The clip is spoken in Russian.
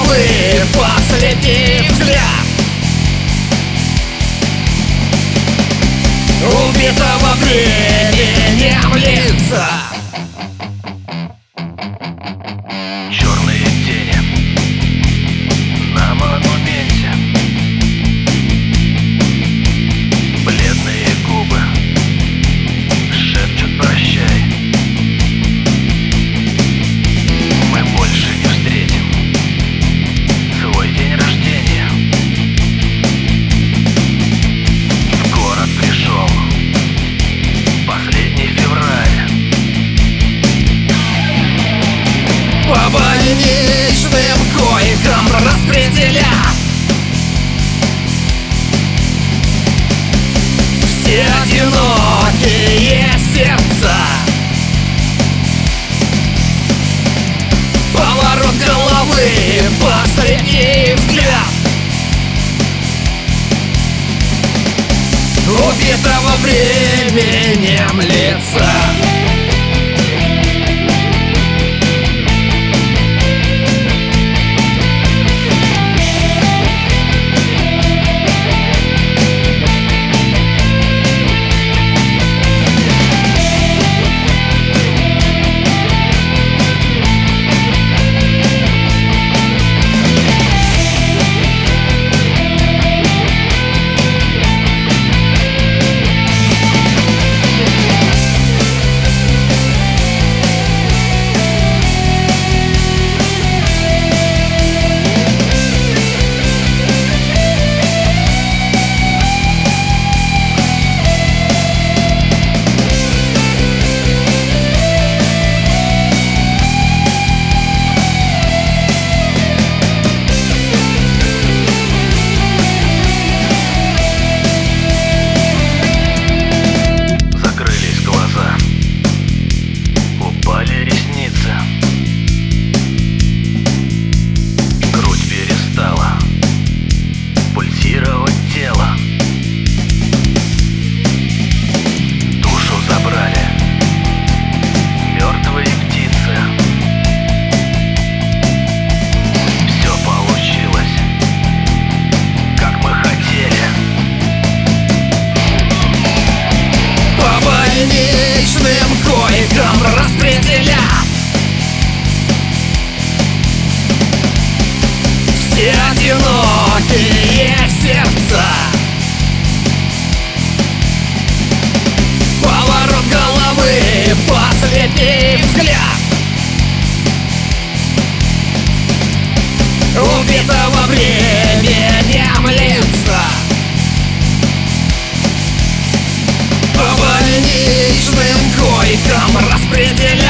головы последний взгляд убитого временем лица. Черные тени на монументе, бледные губы шепчут прощай. Мы больше не встретим свой день рождения. В город пришел последний февраль. По больничным койкам распределя все одинокие сердца. Поворот головы, последний взгляд убитого временем лица. Больничным койкам распределя все одинокие сердца. Поворот головы, последний взгляд убитого временем лица. По больничным койкам распределя